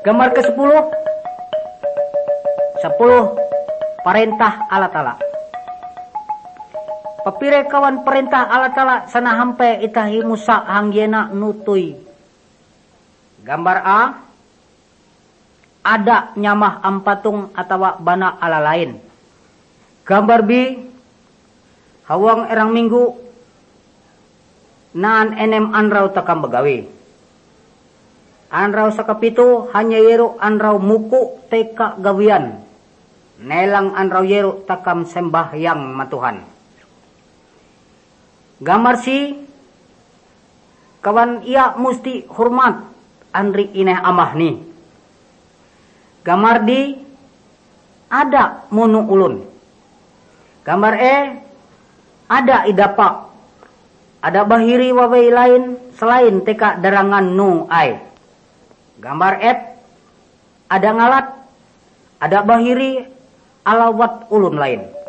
Gambar ke-10. 10 perintah Allah Ta'ala. Papire kawan perintah Allah Ta'ala sana hampe itahi Musa hangyena nutui. Gambar A, ada nyamah ampatung atau bana ala lain. Gambar B, hawang erang minggu naan enem anrau takam begawi. Anrau sakapitu hanya yeru anrau muku teka gawian. Nelang anrau yeru takam sembahyang matuhan. Gambar si kawan ia musti hormat andri ineh amah ni. Gambar di ada munu ulun. Gambar E ada idapak. Ada bahiri wawai lain selain teka derangan nu ai. Gambar F ada ngalat. Ada bahiri alawat ulun lain.